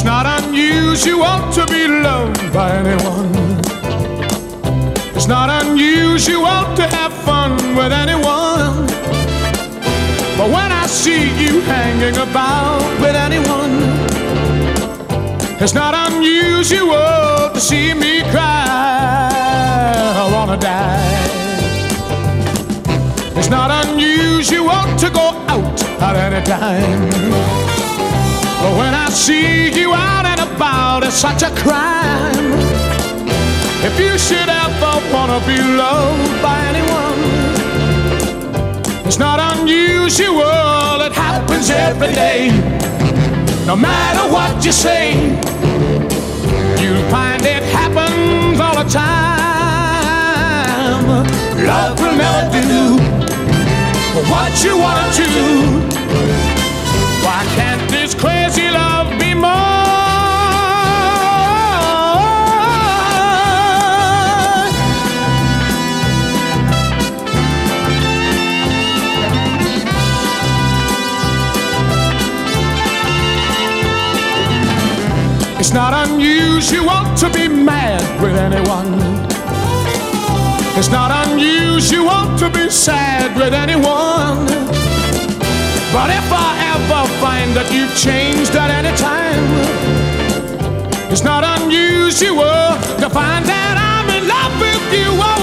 It's not unusual to be loved by anyone. It's not unusual to have fun with anyone. But when I see you hanging about with anyone, it's not unusual to see me cry. I wanna die. It's not unusual to go out at any time. But when I see you out and about, it's such a crime. If you should ever wanna be loved by anyone, it's not unusual, it happens every day. No matter what you say, you'll find it happens all the time. Love will never do what you wanna do. Why can't this crazy love be more? It's not unusual to be mad with anyone. It's not unusual to be sad with anyone. But if I ever find that you've changed at any time, it's not unusual to find that I'm in love with you. Oh,